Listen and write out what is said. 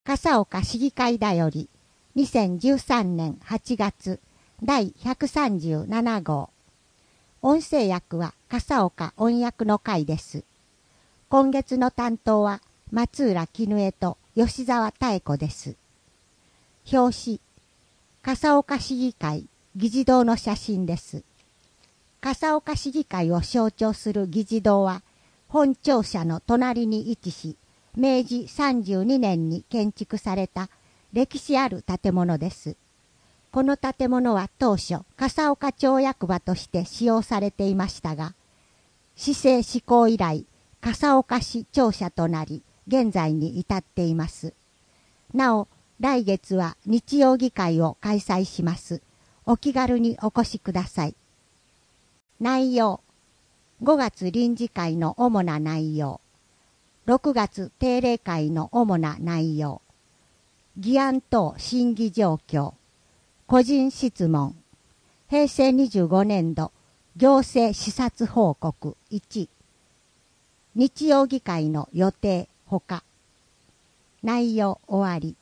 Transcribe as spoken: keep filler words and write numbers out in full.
笠岡市議会だよりにせんじゅうさんねんはちがつだいひゃくさんじゅうななごう。音声訳は笠岡音訳の会です。今月の担当は松浦絹江と吉沢妙子です。表紙、笠岡市議会議事堂の写真です。笠岡市議会を象徴する議事堂は本庁舎の隣に位置し、めいじさんじゅうにねんに建築された歴史ある建物です。この建物は当初笠岡町役場として使用されていましたが、市政施行以来笠岡市庁舎となり現在に至っています。なお、来月は日曜議会を開催します。お気軽にお越しください。内容、ごがつ臨時会の主な内容、ろくがつ定例会の主な内容、議案等審議状況、個人質問、へいせいにじゅうごねんど行政視察報告いち、日曜議会の予定ほか。内容終わり。